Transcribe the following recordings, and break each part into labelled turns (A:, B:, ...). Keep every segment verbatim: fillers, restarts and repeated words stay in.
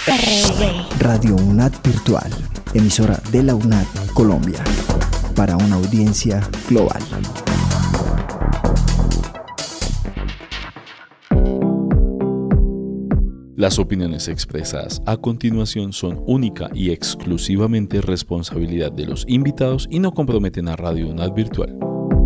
A: R V.
B: Radio UNAD Virtual, emisora de la UNAD Colombia, para una audiencia global.
C: Las opiniones expresadas a continuación son única y exclusivamente responsabilidad de los invitados y no comprometen a Radio UNAD Virtual.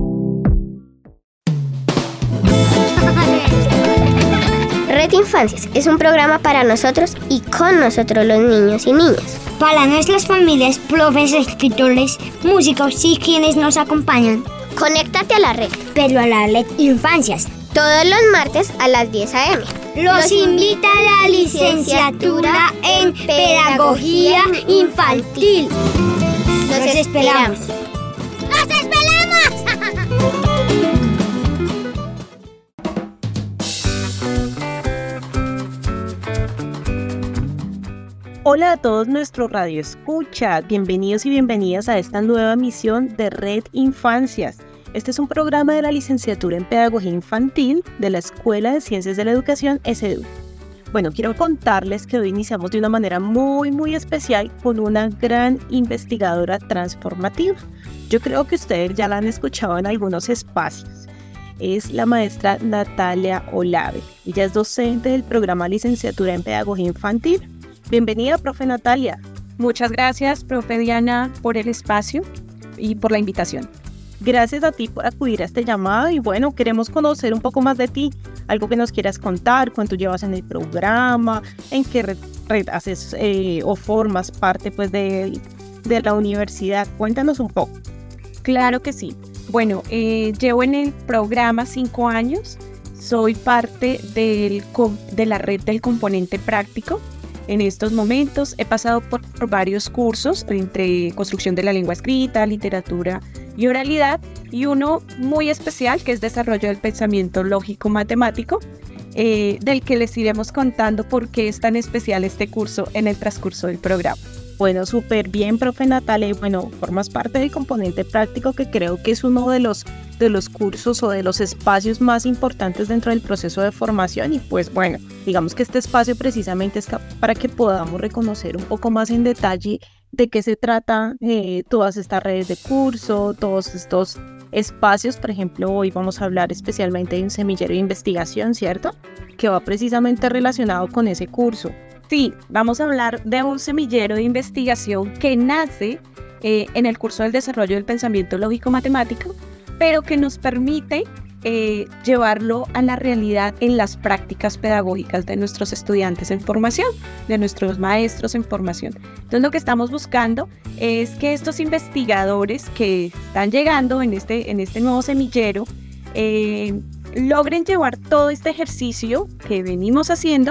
A: Red Infancias es un programa para nosotros y con nosotros los niños y niñas.
D: Para nuestras familias, profes, escritores, músicos y quienes nos acompañan.
A: Conéctate a la red.
D: Pero a la Red Infancias.
A: Todos los martes a las diez a eme.
D: Los invita a la licenciatura en Pedagogía Infantil.
A: Los esperamos.
D: ¡Los esperamos!
E: Hola a todos nuestros radioescuchas, bienvenidos y bienvenidas a esta nueva emisión de Red Infancias. Este es un programa de la licenciatura en Pedagogía Infantil de la Escuela de Ciencias de la Educación S E D U. Bueno, quiero contarles que hoy iniciamos de una manera muy muy especial con una gran investigadora transformativa. Yo creo que ustedes ya la han escuchado en algunos espacios. Es la maestra Natalia Olave. Ella es docente del programa Licenciatura en Pedagogía Infantil. Bienvenida, profe Natalia.
F: Muchas gracias, profe Diana, por el espacio y por la invitación.
E: Gracias a ti por acudir a este llamado y bueno, queremos conocer un poco más de ti, algo que nos quieras contar, cuánto llevas en el programa, en qué red, red haces eh, o formas parte pues de, de la universidad. Cuéntanos un poco.
F: Claro que sí. Bueno, eh, llevo en el programa cinco años, soy parte del, de la red del componente práctico. En estos momentos he pasado por, por varios cursos entre construcción de la lengua escrita, literatura y oralidad, y uno muy especial que es desarrollo del pensamiento lógico-matemático, eh, del que les iremos contando por qué es tan especial este curso en el transcurso del programa.
E: Bueno, súper bien, profe Natalia. Bueno, formas parte del componente práctico, que creo que es uno de los, de los cursos o de los espacios más importantes dentro del proceso de formación. Y pues bueno, digamos que este espacio precisamente es para que podamos reconocer un poco más en detalle de qué se trata eh, todas estas redes de curso, todos estos espacios. Por ejemplo, hoy vamos a hablar especialmente de un semillero de investigación, ¿cierto? Que va precisamente relacionado con ese curso.
F: Sí, vamos a hablar de un semillero de investigación que nace eh, en el curso del desarrollo del pensamiento lógico-matemático, pero que nos permite eh, llevarlo a la realidad en las prácticas pedagógicas de nuestros estudiantes en formación, de nuestros maestros en formación. Entonces, lo que estamos buscando es que estos investigadores que están llegando en este, en este nuevo semillero eh, logren llevar todo este ejercicio que venimos haciendo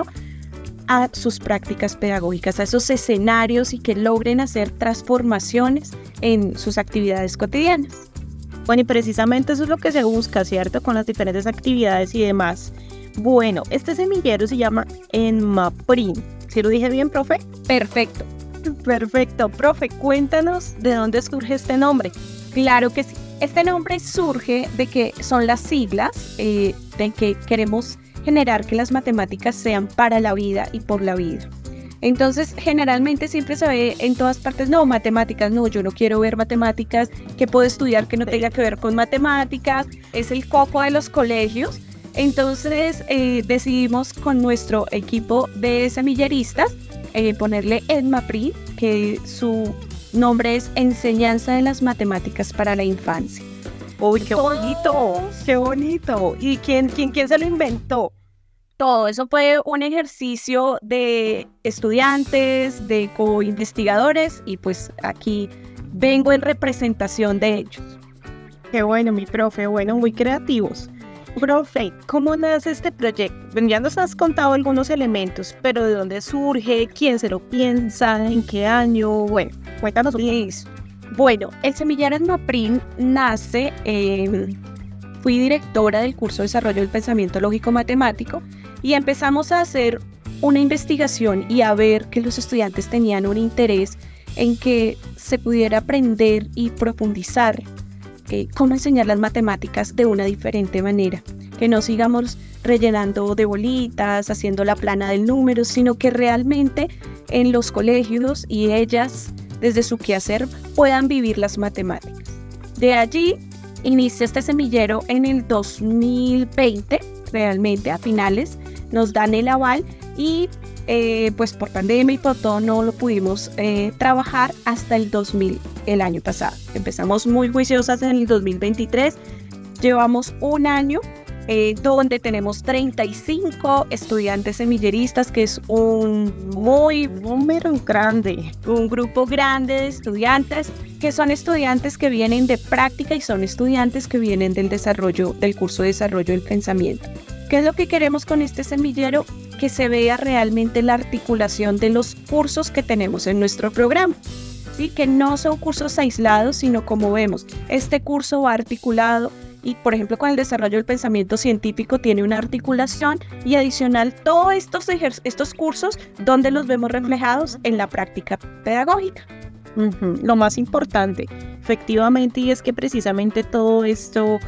F: a sus prácticas pedagógicas, a esos escenarios, y que logren hacer transformaciones en sus actividades cotidianas.
E: Bueno, y precisamente eso es lo que se busca, ¿cierto? Con las diferentes actividades y demás. Bueno, este semillero se llama ENMAPRIN. ¿Sí lo dije bien, profe?
F: Perfecto.
E: Perfecto. Profe, cuéntanos de dónde surge este nombre.
F: Claro que sí. Este nombre surge de que son las siglas eh, de que queremos generar que las matemáticas sean para la vida y por la vida. Entonces, generalmente siempre se ve en todas partes, no, matemáticas, no, yo no quiero ver matemáticas, ¿qué puedo estudiar que no tenga que ver con matemáticas? Es el coco de los colegios. Entonces, eh, decidimos con nuestro equipo de semilleristas eh, ponerle ENMAPRIN, que su nombre es Enseñanza de las Matemáticas para la Infancia.
E: ¡Uy, qué bonito! ¡Qué bonito! ¿Y quién, quién, quién se lo inventó?
F: Todo eso fue un ejercicio de estudiantes, de co-investigadores, y pues aquí vengo en representación de ellos.
E: Qué bueno, mi profe, bueno, muy creativos. Profe, ¿cómo nace este proyecto? Bueno, ya nos has contado algunos elementos, pero ¿de dónde surge? ¿Quién se lo piensa? ¿En qué año? Bueno, cuéntanos eso.
F: Bueno, el semillero ENMAPRIN nace, eh, fui directora del curso de desarrollo del pensamiento lógico-matemático, y empezamos a hacer una investigación y a ver que los estudiantes tenían un interés en que se pudiera aprender y profundizar eh, cómo enseñar las matemáticas de una diferente manera, que no sigamos rellenando de bolitas, haciendo la plana del número, sino que realmente en los colegios y ellas, desde su quehacer, puedan vivir las matemáticas. De allí inicia este semillero en el dos mil veinte, realmente a finales, nos dan el aval y eh, pues por pandemia y por todo no lo pudimos eh, trabajar hasta el dos mil, el año pasado. Empezamos muy juiciosas en el dos mil veintitrés, llevamos un año eh, donde tenemos treinta y cinco estudiantes semilleristas, que es un muy número grande, un grupo grande de estudiantes, que son estudiantes que vienen de práctica y son estudiantes que vienen del desarrollo, del curso de desarrollo del pensamiento. ¿Qué es lo que queremos con este semillero? Que se vea realmente la articulación de los cursos que tenemos en nuestro programa. ¿Sí? Que no son cursos aislados, sino como vemos, este curso va articulado y, por ejemplo, con el desarrollo del pensamiento científico tiene una articulación y adicional todos estos, ejer- estos cursos donde los vemos reflejados en la práctica pedagógica.
E: Uh-huh. Lo más importante, efectivamente, y es que precisamente todo esto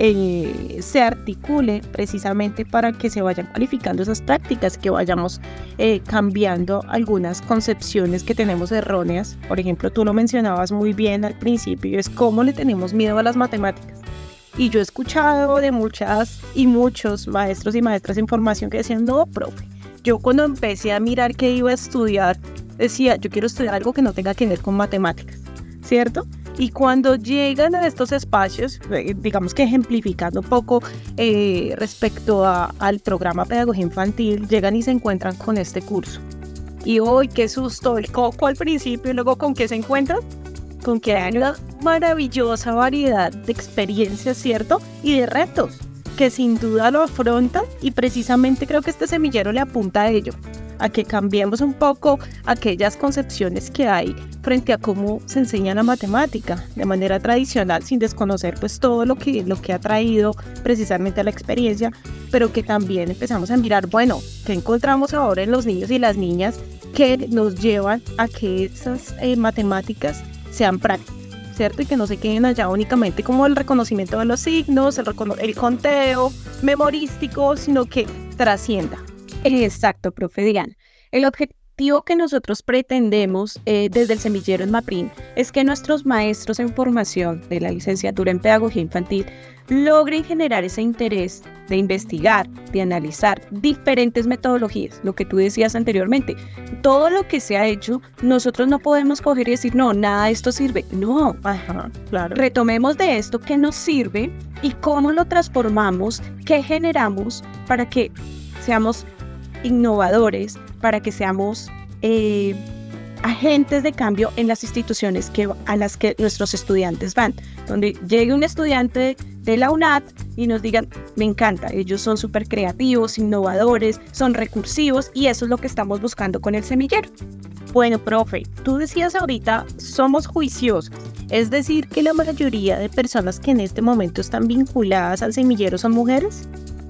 E: eh, se articule precisamente para que se vayan cualificando esas prácticas, que vayamos eh, cambiando algunas concepciones que tenemos erróneas. Por ejemplo, tú lo mencionabas muy bien al principio, es cómo le tenemos miedo a las matemáticas. Y yo he escuchado de muchas y muchos maestros y maestras en formación que decían, no, profe, yo cuando empecé a mirar qué iba a estudiar, decía, yo quiero estudiar algo que no tenga que ver con matemáticas, ¿cierto? Y cuando llegan a estos espacios, digamos que ejemplificando un poco eh, respecto a, al programa Pedagogía Infantil, llegan y se encuentran con este curso. Y hoy, qué susto, el coco al principio, y luego ¿con qué se encuentran? Con que hay una maravillosa variedad de experiencias, ¿cierto? Y de retos, que sin duda lo afrontan, y precisamente creo que este semillero le apunta a ello, a que cambiemos un poco aquellas concepciones que hay frente a cómo se enseña la matemática de manera tradicional, sin desconocer pues todo lo que, lo que ha traído precisamente a la experiencia, pero que también empezamos a mirar, bueno, ¿qué encontramos ahora en los niños y las niñas que nos llevan a que esas eh, matemáticas sean prácticas, ¿cierto? Y que no se queden allá únicamente como el reconocimiento de los signos, el, recono- el conteo memorístico, sino que trascienda.
F: Exacto, profe Diana. El objetivo que nosotros pretendemos eh, desde el semillero en MAPRIN es que nuestros maestros en formación de la licenciatura en Pedagogía Infantil logren generar ese interés de investigar, de analizar diferentes metodologías, lo que tú decías anteriormente. Todo lo que se ha hecho, nosotros no podemos coger y decir, no, nada de esto sirve. No,
E: Ajá, claro.
F: Retomemos de esto qué nos sirve y cómo lo transformamos, qué generamos para que seamos innovadores, para que seamos eh, agentes de cambio en las instituciones que, a las que nuestros estudiantes van. Donde llegue un estudiante de la UNAD y nos digan, me encanta, ellos son súper creativos, innovadores, son recursivos, y eso es lo que estamos buscando con el semillero.
E: Bueno, profe, tú decías ahorita, somos juiciosos, es decir, que la mayoría de personas que en este momento están vinculadas al semillero son mujeres.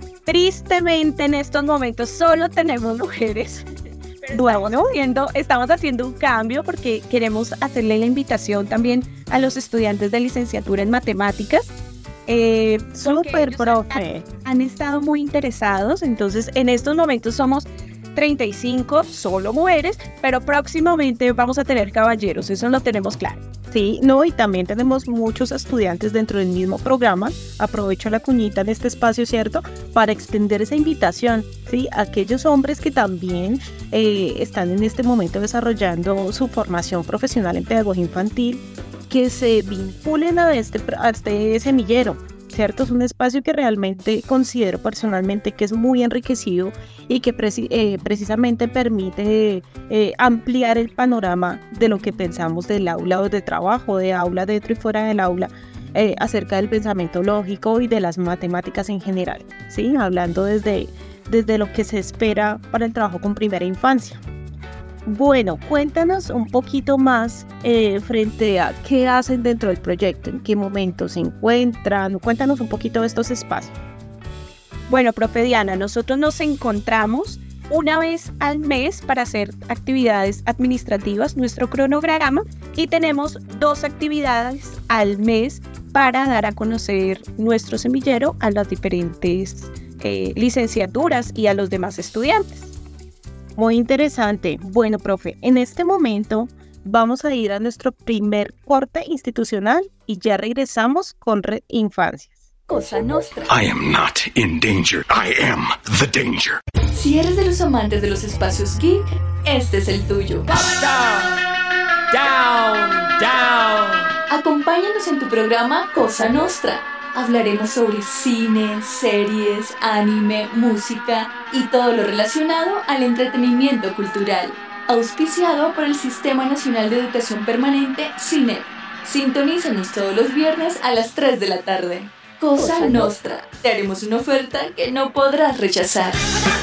F: Tristemente en estos momentos solo tenemos mujeres. Bueno, estamos haciendo, estamos haciendo un cambio porque queremos hacerle la invitación también a los estudiantes de licenciatura en matemáticas. Eh,
E: Súper, profe.
F: Han, han estado muy interesados, entonces en estos momentos somos treinta y cinco solo mujeres, pero próximamente vamos a tener caballeros, eso lo tenemos claro.
E: Sí, no, y también tenemos muchos estudiantes dentro del mismo programa. Aprovecho la cuñita en este espacio, ¿cierto?, para extender esa invitación, ¿sí?, a aquellos hombres que también eh, están en este momento desarrollando su formación profesional en pedagogía infantil, que se vinculen a este, a este semillero, ¿cierto? Es un espacio que realmente considero personalmente que es muy enriquecido y que preci- eh, precisamente permite eh, ampliar el panorama de lo que pensamos del aula o de trabajo, de aula dentro y fuera del aula, eh, acerca del pensamiento lógico y de las matemáticas en general, ¿sí? Hablando desde, desde lo que se espera para el trabajo con primera infancia. Bueno, cuéntanos un poquito más eh, frente a qué hacen dentro del proyecto, en qué momento se encuentran, cuéntanos un poquito de estos espacios.
F: Bueno, profe Diana, nosotros nos encontramos una vez al mes para hacer actividades administrativas, nuestro cronograma, y tenemos dos actividades al mes para dar a conocer nuestro semillero a las diferentes eh, licenciaturas y a los demás estudiantes.
E: Muy interesante. Bueno, profe, en este momento vamos a ir a nuestro primer corte institucional y ya regresamos con Red Infancias.
G: Cosa Nostra.
H: I am not in danger. I am the danger.
G: Si eres de los amantes de los espacios geek, este es el tuyo.
I: Down, down, down.
G: Acompáñanos en tu programa Cosa Nostra. Hablaremos sobre cine, series, anime, música y todo lo relacionado al entretenimiento cultural. Auspiciado por el Sistema Nacional de Educación Permanente, SINEP. Sintonízanos todos los viernes a las tres de la tarde. Cosa, Cosa Nostra. Te haremos una oferta que no podrás rechazar.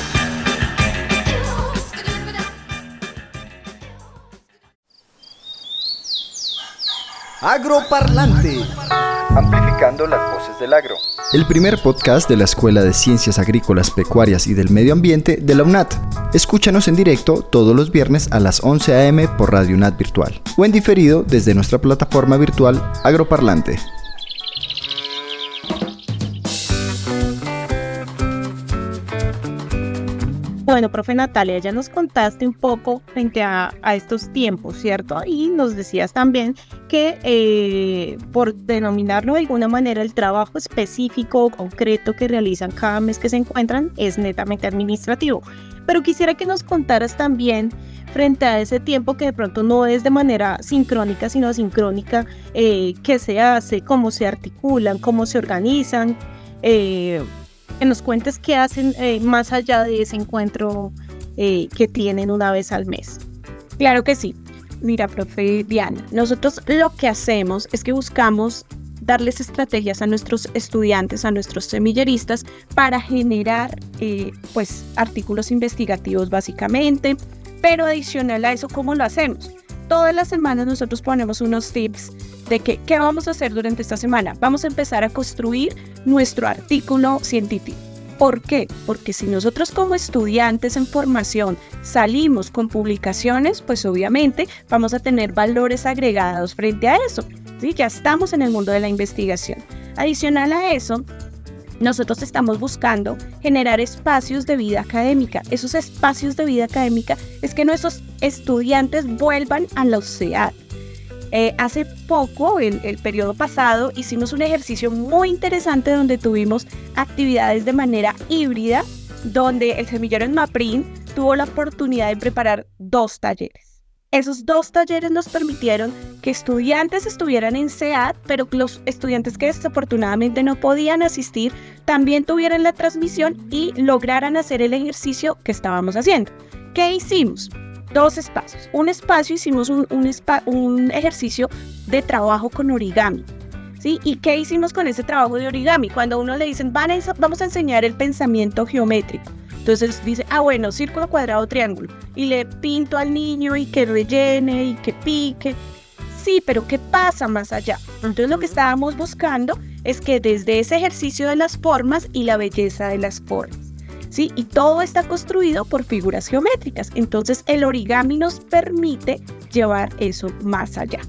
B: Agroparlante. Amplificando las voces del agro. El primer podcast de la Escuela de Ciencias Agrícolas, Pecuarias y del Medio Ambiente de la UNAT. Escúchanos en directo todos los viernes a las once a eme por Radio UNAT Virtual o en diferido desde nuestra plataforma virtual Agroparlante.
E: Bueno, profe Natalia, ya nos contaste un poco frente a, a estos tiempos, ¿cierto? Y nos decías también que, eh, por denominarlo de alguna manera, el trabajo específico o concreto que realizan cada mes que se encuentran es netamente administrativo. Pero quisiera que nos contaras también, frente a ese tiempo que de pronto no es de manera sincrónica, sino asincrónica, eh, qué se hace, cómo se articulan, cómo se organizan, eh, que nos cuentes qué hacen eh, más allá de ese encuentro eh, que tienen una vez al mes.
F: Claro que sí. Mira, profe Diana, nosotros lo que hacemos es que buscamos darles estrategias a nuestros estudiantes, a nuestros semilleristas, para generar eh, pues, artículos investigativos básicamente, pero adicional a eso, ¿cómo lo hacemos? Todas las semanas nosotros ponemos unos tips de que, qué vamos a hacer durante esta semana. Vamos a empezar a construir nuestro artículo científico. ¿Por qué? Porque si nosotros como estudiantes en formación salimos con publicaciones, pues obviamente vamos a tener valores agregados frente a eso, ¿sí? Ya estamos en el mundo de la investigación. Adicional a eso, nosotros estamos buscando generar espacios de vida académica. Esos espacios de vida académica es que nuestros estudiantes vuelvan a la U C E A D. Eh, hace poco, el, el periodo pasado, hicimos un ejercicio muy interesante donde tuvimos actividades de manera híbrida, donde el semillero en Maprin tuvo la oportunidad de preparar dos talleres. Esos dos talleres nos permitieron que estudiantes estuvieran en C E A D, pero los estudiantes que desafortunadamente no podían asistir también tuvieran la transmisión y lograran hacer el ejercicio que estábamos haciendo. ¿Qué hicimos? Dos espacios. Un espacio hicimos un, un, spa, un ejercicio de trabajo con origami, ¿sí? ¿Y qué hicimos con ese trabajo de origami? Cuando a uno le dicen, Van a, vamos a enseñar el pensamiento geométrico. Entonces dice, ah bueno, círculo, cuadrado, triángulo. Y le pinto al niño y que rellene y que pique. Sí, pero ¿qué pasa más allá? Entonces lo que estábamos buscando es que desde ese ejercicio de las formas y la belleza de las formas, ¿sí? Y todo está construido por figuras geométricas. Entonces el origami nos permite llevar eso más allá.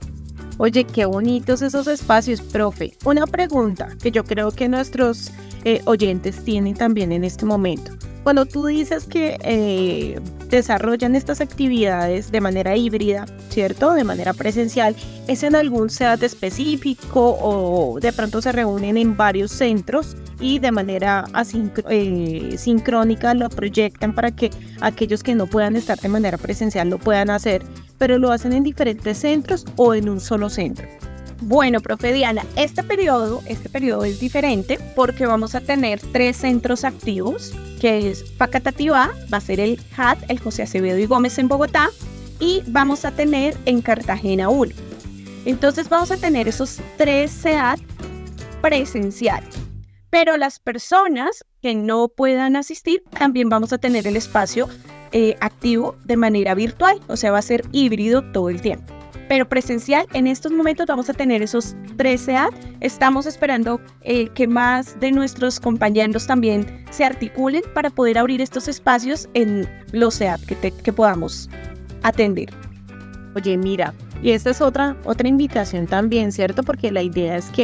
E: Oye, qué bonitos esos espacios, profe. Una pregunta que yo creo que nuestros eh, oyentes tienen también en este momento. Cuando tú dices que eh, desarrollan estas actividades de manera híbrida, ¿cierto? De manera presencial, ¿es en algún C E A D específico o de pronto se reúnen en varios centros y de manera asincr- eh, sincrónica lo proyectan para que aquellos que no puedan estar de manera presencial lo puedan hacer, pero lo hacen en diferentes centros o en un solo centro?
F: Bueno, profe Diana, este periodo, este periodo es diferente porque vamos a tener tres centros activos, que es Facatativá, va a ser el J A D, el José Acevedo y Gómez en Bogotá, y vamos a tener en Cartagena uno. Entonces vamos a tener esos tres C E A D presenciales, pero las personas que no puedan asistir, también vamos a tener el espacio eh, activo de manera virtual, o sea, va a ser híbrido todo el tiempo. Pero presencial, en estos momentos vamos a tener esos tres C E A D. Estamos esperando eh, que más de nuestros compañeros también se articulen para poder abrir estos espacios en los C E A D que, te, que podamos atender.
E: Oye, mira, y esta es otra, otra invitación también, ¿cierto? Porque la idea es que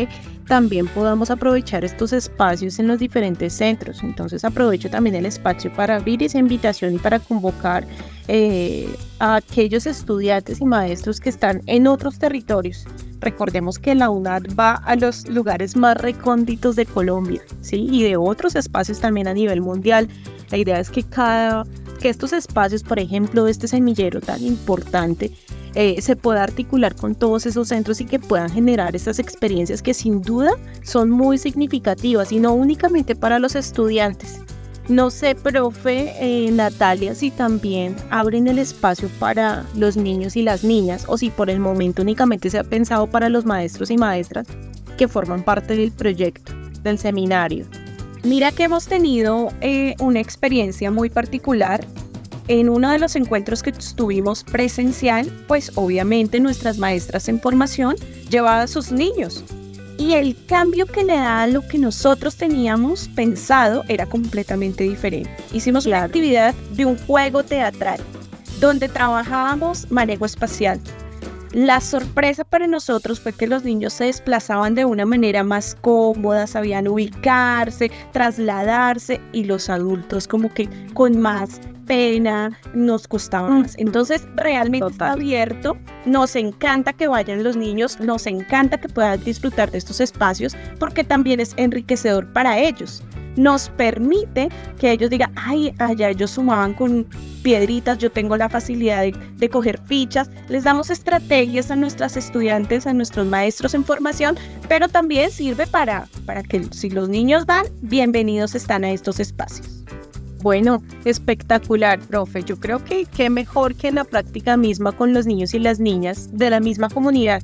E: también podamos aprovechar estos espacios en los diferentes centros. Entonces aprovecho también el espacio para abrir esa invitación y para convocar eh, a aquellos estudiantes y maestros que están en otros territorios. Recordemos que la UNAD va a los lugares más recónditos de Colombia, ¿sí? Y de otros espacios también a nivel mundial. La idea es que cada que estos espacios, por ejemplo, este semillero tan importante, eh, se pueda articular con todos esos centros y que puedan generar estas experiencias que sin duda son muy significativas y no únicamente para los estudiantes. No sé, profe eh, Natalia, si también abren el espacio para los niños y las niñas o si por el momento únicamente se ha pensado para los maestros y maestras que forman parte del proyecto, del seminario.
F: Mira que hemos tenido eh, una experiencia muy particular. En uno de los encuentros que tuvimos presencial, pues obviamente nuestras maestras en formación llevaban a sus niños. Y el cambio que le da a lo que nosotros teníamos pensado era completamente diferente. Hicimos una actividad de un juego teatral, donde trabajábamos manejo espacial. La sorpresa para nosotros fue que los niños se desplazaban de una manera más cómoda, sabían ubicarse, trasladarse, y los adultos como que con más pena, nos costaba más. Entonces realmente está abierto, nos encanta que vayan los niños, nos encanta que puedan disfrutar de estos espacios porque también es enriquecedor para ellos. Nos permite que ellos digan, ay, allá ellos sumaban con piedritas, yo tengo la facilidad de, de coger fichas. Les damos estrategias a nuestras estudiantes, a nuestros maestros en formación, pero también sirve para, para que si los niños van, bienvenidos están a estos espacios.
E: Bueno, espectacular, profe. Yo creo que qué mejor que la práctica misma con los niños y las niñas de la misma comunidad.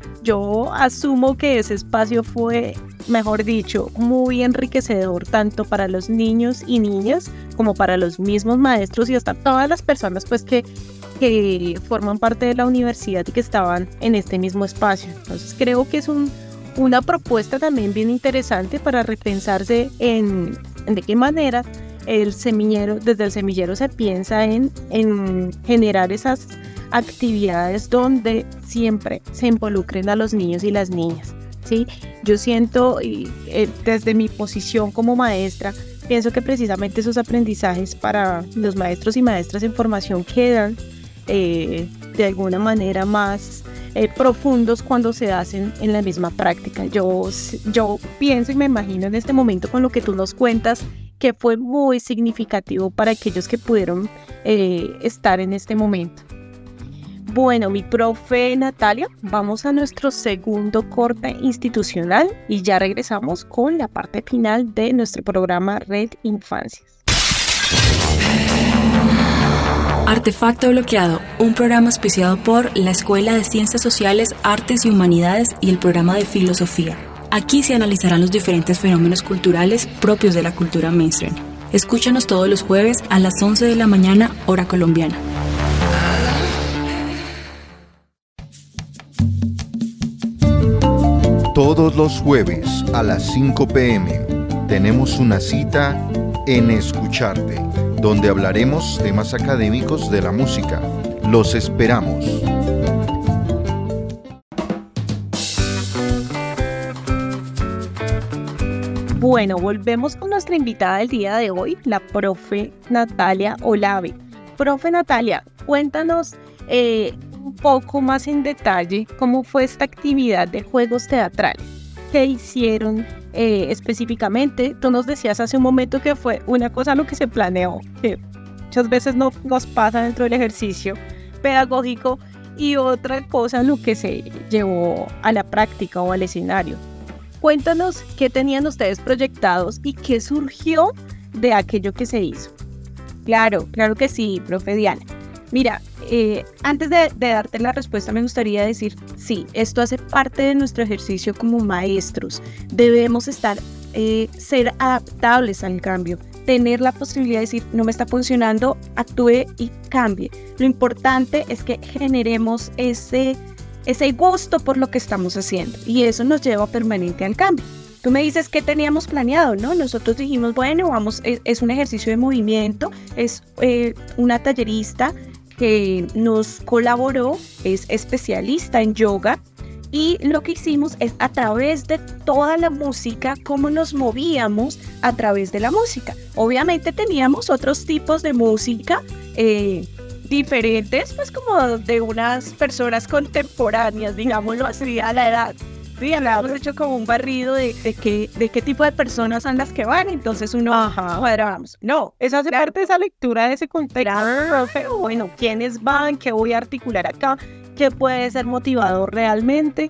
E: Yo asumo que ese espacio fue, mejor dicho, muy enriquecedor tanto para los niños y niñas como para los mismos maestros y hasta todas las personas pues que, que forman parte de la universidad y que estaban en este mismo espacio. Entonces creo que es un, una propuesta también bien interesante para repensarse en, en de qué manera el semillero, desde el semillero se piensa en, en generar esas actividades donde siempre se involucren a los niños y las niñas, ¿sí? Yo siento, y, eh, desde mi posición como maestra, pienso que precisamente esos aprendizajes para los maestros y maestras en formación quedan eh, de alguna manera más eh, profundos cuando se hacen en la misma práctica. Yo, yo pienso y me imagino en este momento con lo que tú nos cuentas que fue muy significativo para aquellos que pudieron eh, estar en este momento. Bueno, mi profe Natalia, vamos a nuestro segundo corte institucional y ya regresamos con la parte final de nuestro programa Red Infancias.
J: Artefacto Bloqueado, un programa auspiciado por la Escuela de Ciencias Sociales, Artes y Humanidades y el programa de Filosofía. Aquí se analizarán los diferentes fenómenos culturales propios de la cultura mainstream. Escúchanos todos los jueves a las once de la mañana, hora colombiana.
B: Todos los jueves a las cinco pe eme tenemos una cita en Escucharte, donde hablaremos temas académicos de la música. Los esperamos.
E: Bueno, volvemos con nuestra invitada del día de hoy, la profe Natalia Olave. Profe Natalia, cuéntanos eh, un poco más en detalle cómo fue esta actividad de juegos teatrales. ¿Qué hicieron eh, específicamente? Tú nos decías hace un momento que fue una cosa lo que se planeó, que muchas veces no nos pasa dentro del ejercicio pedagógico, y otra cosa lo que se llevó a la práctica o al escenario. Cuéntanos qué tenían ustedes proyectados y qué surgió de aquello que se hizo.
F: Claro, claro que sí, profe Diana. Mira, eh, antes de, de darte la respuesta me gustaría decir, sí, esto hace parte de nuestro ejercicio como maestros. Debemos estar, eh, ser adaptables al cambio, tener la posibilidad de decir, no me está funcionando, actúe y cambie. Lo importante es que generemos ese... ese gusto por lo que estamos haciendo, y eso nos lleva permanente al cambio. Tú me dices qué teníamos planeado, ¿no? Nosotros dijimos, bueno, vamos, es, es un ejercicio de movimiento, es eh, una tallerista que nos colaboró, es especialista en yoga, Y lo que hicimos es a través de toda la música, cómo nos movíamos a través de la música. Obviamente teníamos otros tipos de música eh, diferentes, pues como de unas personas contemporáneas, digámoslo así, a la edad. Sí, habíamos hecho como un barrido de, de, qué, de qué tipo de personas son las que van, entonces uno cuadrábamos. No,
E: esa hace parte de esa lectura, de ese contexto, profe. Bueno, ¿quiénes van? ¿Qué voy a articular acá? ¿Qué puede ser motivador realmente?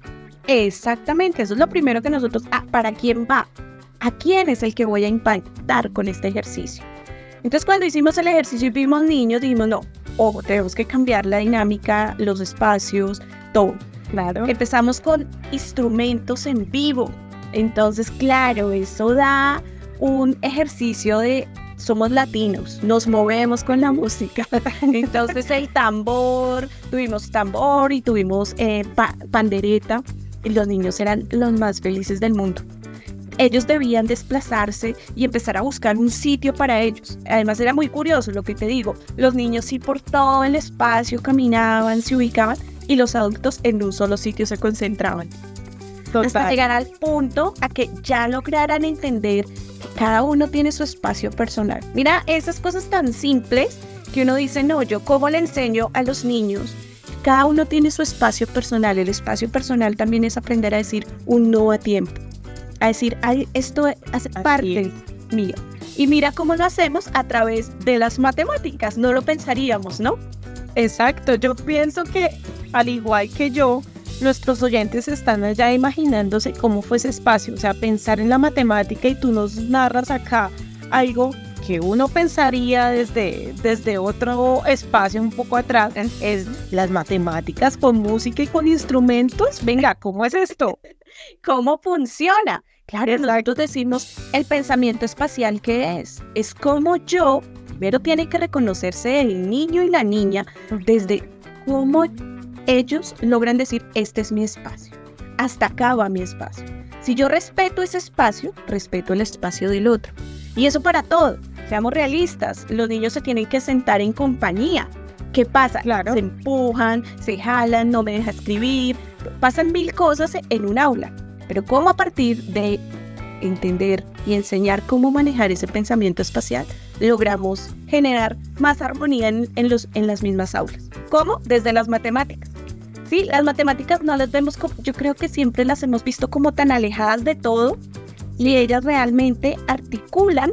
F: Exactamente, eso es lo primero que nosotros... Ah, ¿para quién va? ¿A quién es el que voy a impactar con este ejercicio? Entonces, cuando hicimos el ejercicio y vimos niños, dijimos, no, ojo, tenemos que cambiar la dinámica, los espacios, todo.
E: Claro.
F: Empezamos con instrumentos en vivo. Entonces, claro, eso da un ejercicio de somos latinos, nos movemos con la música. Entonces, el tambor, tuvimos tambor y tuvimos eh, pa- pandereta. Y los niños eran los más felices del mundo. Ellos debían desplazarse y empezar a buscar un sitio para ellos. Además, era muy curioso lo que te digo. Los niños sí por todo el espacio caminaban, se ubicaban, y los adultos en un solo sitio se concentraban. Total. Hasta llegar al punto a que ya lograran entender que cada uno tiene su espacio personal. Mira, esas cosas tan simples que uno dice, no, yo cómo le enseño a los niños. Cada uno tiene su espacio personal. El espacio personal también es aprender a decir un no a tiempo. A decir, ay, esto hace Así parte es. mío. Y mira cómo lo hacemos a través de las matemáticas. No lo pensaríamos, ¿no?
E: Exacto, yo pienso que al igual que yo, nuestros oyentes están allá imaginándose cómo fue ese espacio, o sea, pensar en la matemática, y tú nos narras acá algo que uno pensaría desde, desde otro espacio un poco atrás, es las matemáticas con música y con instrumentos. Venga, ¿cómo es esto?
F: ¿Cómo funciona? Claro, nosotros decimos el pensamiento espacial, ¿qué es? Es como yo, primero tiene que reconocerse el niño y la niña desde cómo ellos logran decir, este es mi espacio, hasta acá va mi espacio. Si yo respeto ese espacio, respeto el espacio del otro. Y eso para todo, seamos realistas, los niños se tienen que sentar en compañía. ¿Qué pasa?
E: Claro.
F: Se empujan, se jalan, no me deja escribir, pasan mil cosas en un aula. Pero ¿cómo a partir de entender y enseñar cómo manejar ese pensamiento espacial, logramos generar más armonía en, en, los, en las mismas aulas? ¿Cómo? Desde las matemáticas. Sí, las matemáticas no las vemos como, yo creo que siempre las hemos visto como tan alejadas de todo, y ellas realmente articulan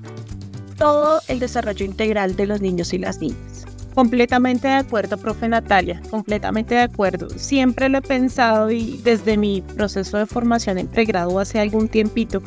F: todo el desarrollo integral de los niños y las niñas.
E: Completamente de acuerdo, profe Natalia, completamente de acuerdo. Siempre lo he pensado, y desde mi proceso de formación en pregrado hace algún tiempito,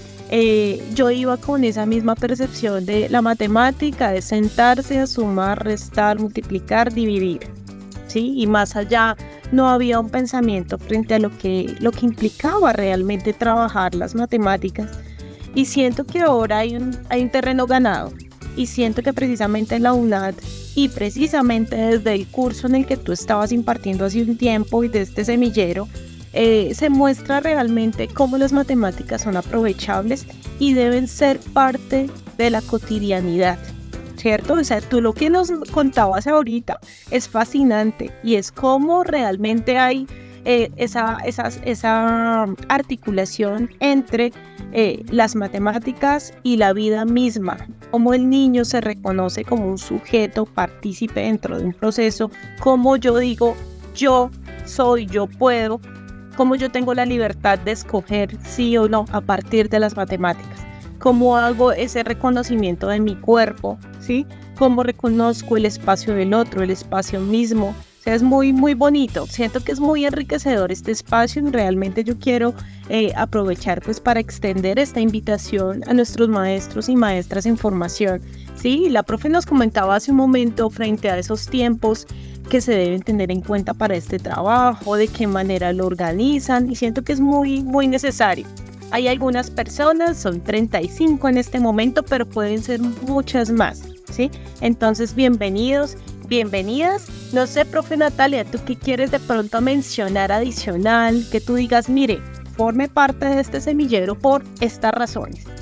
E: eh, yo iba con esa misma percepción de la matemática, de sentarse a sumar, restar, multiplicar, dividir, ¿sí? Y más allá no había un pensamiento frente a lo que, lo que implicaba realmente trabajar las matemáticas. Y siento que ahora hay un, hay un terreno ganado. Y siento que precisamente en la UNAD, y precisamente desde el curso en el que tú estabas impartiendo hace un tiempo y de este semillero, eh, se muestra realmente cómo las matemáticas son aprovechables y deben ser parte de la cotidianidad, ¿cierto? O sea, tú lo que nos contabas ahorita es fascinante, y es cómo realmente hay eh, esa, esa, esa articulación entre eh, las matemáticas y la vida misma, cómo el niño se reconoce como un sujeto partícipe dentro de un proceso, cómo yo digo, yo soy, yo puedo, cómo yo tengo la libertad de escoger sí o no a partir de las matemáticas. Cómo hago ese reconocimiento de mi cuerpo, ¿sí? Cómo reconozco el espacio del otro, el espacio mismo. O sea, es muy, muy bonito. Siento que es muy enriquecedor este espacio, y realmente yo quiero eh, aprovechar pues para extender esta invitación a nuestros maestros y maestras en formación. Sí, la profe nos comentaba hace un momento frente a esos tiempos que se deben tener en cuenta para este trabajo, de qué manera lo organizan, y siento que es muy, muy necesario. Hay algunas personas, son treinta y cinco en este momento, pero pueden ser muchas más, ¿sí? Entonces, bienvenidos, bienvenidas. No sé, profe Natalia, ¿tú qué quieres de pronto mencionar adicional? Que tú digas, mire, forme parte de este semillero por estas razones.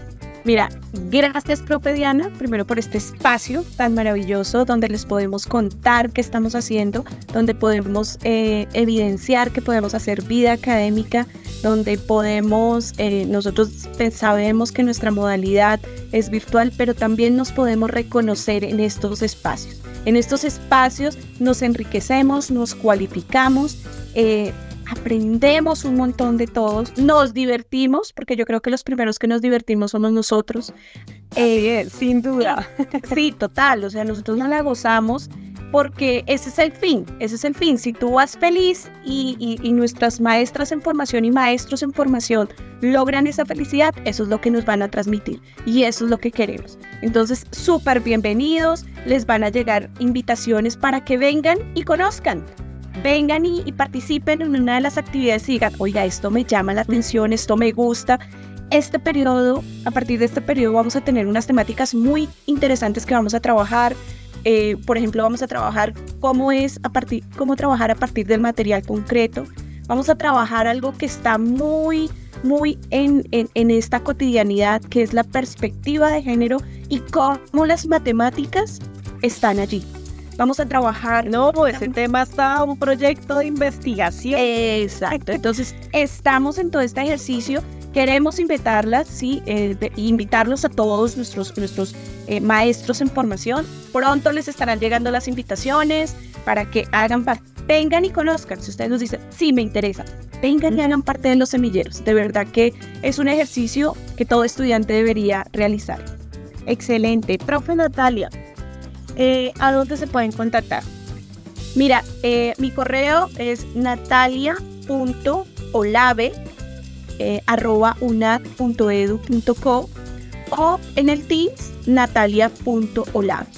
F: Mira, gracias, profe Diana, primero por este espacio tan maravilloso donde les podemos contar qué estamos haciendo, donde podemos eh, evidenciar que podemos hacer vida académica, donde podemos, eh, nosotros sabemos que nuestra modalidad es virtual, pero también nos podemos reconocer en estos espacios. En estos espacios nos enriquecemos, nos cualificamos, eh, aprendemos un montón de todos, nos divertimos, porque yo creo que los primeros que nos divertimos somos nosotros. Eh, sin duda. Sí, total, o sea, nosotros no la gozamos porque ese es el fin, ese es el fin. Si tú vas feliz y, y, y nuestras maestras en formación y maestros en formación logran esa felicidad, eso es lo que nos van a transmitir y eso es lo que queremos. Entonces, súper bienvenidos, les van a llegar invitaciones para que vengan y conozcan. Vengan y, y participen en una de las actividades y digan, oiga, esto me llama la atención, esto me gusta. Este periodo, a partir de este periodo vamos a tener unas temáticas muy interesantes que vamos a trabajar. Eh, por ejemplo, vamos a trabajar cómo es a partir, cómo trabajar a partir del material concreto. Vamos a trabajar algo que está muy, muy en, en, en esta cotidianidad, que es la perspectiva de género y cómo las matemáticas están allí. Vamos a trabajar...
E: No, pues ese tema está un proyecto de investigación.
F: Exacto, entonces estamos en todo este ejercicio. Queremos invitarlas, sí, eh, de, invitarlos a todos nuestros, nuestros eh, maestros en formación. Pronto les estarán llegando las invitaciones para que hagan parte. Vengan y conozcan. Si ustedes nos dicen, sí, me interesa, vengan y hagan parte de los semilleros. De verdad que es un ejercicio que todo estudiante debería realizar.
E: Excelente. Profe Natalia, Eh, ¿a dónde se pueden contactar?
F: Mira, eh, mi correo es natalia punto olave eh, arroba unad punto edu punto co o en el Teams natalia punto olave.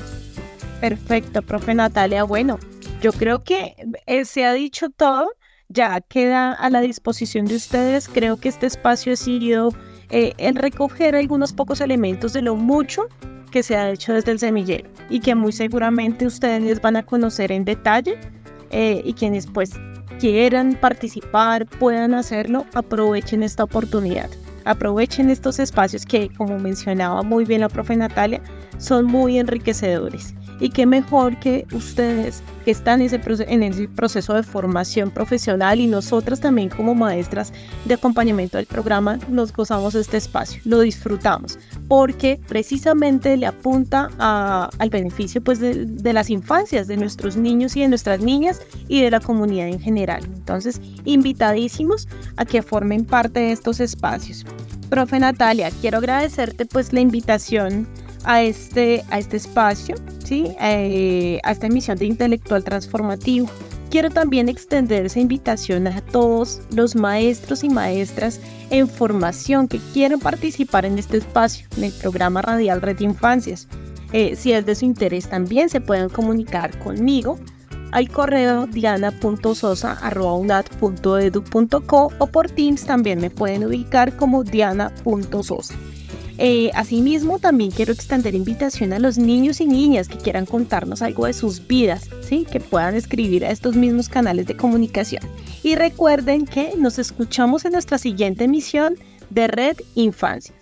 E: Perfecto, profe Natalia. Bueno, yo creo que eh, se ha dicho todo, ya queda a la disposición de ustedes. Creo que este espacio ha sido eh, en recoger algunos pocos elementos de lo mucho que se ha hecho desde el semillero y que muy seguramente ustedes van a conocer en detalle eh, y quienes pues quieran participar, puedan hacerlo, aprovechen esta oportunidad, aprovechen estos espacios que, como mencionaba muy bien la profe Natalia, son muy enriquecedores. Y qué mejor que ustedes que están en ese, proceso, en ese proceso de formación profesional y nosotras también como maestras de acompañamiento del programa nos gozamos de este espacio, lo disfrutamos porque precisamente le apunta a, al beneficio pues de, de las infancias, de nuestros niños y de nuestras niñas y de la comunidad en general. Entonces, invitadísimos a que formen parte de estos espacios. Profe Natalia, quiero agradecerte pues la invitación a este, a este espacio, ¿sí? eh, a esta emisión de Intelectual Transformativo. Quiero también extender esa invitación a todos los maestros y maestras en formación que quieran participar en este espacio, en el programa radial Red Infancias. Eh, si es de su interés también se pueden comunicar conmigo al correo diana punto sosa arroba unad punto edu punto co o por Teams también me pueden ubicar como diana punto sosa. Eh, asimismo, también quiero extender invitación a los niños y niñas que quieran contarnos algo de sus vidas, ¿sí? Que puedan escribir a estos mismos canales de comunicación. Y recuerden que nos escuchamos en nuestra siguiente emisión de Red Infancias.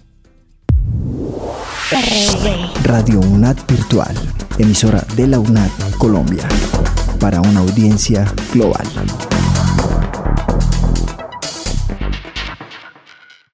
B: Radio UNAD Virtual, emisora de la UNAD Colombia, para una audiencia global.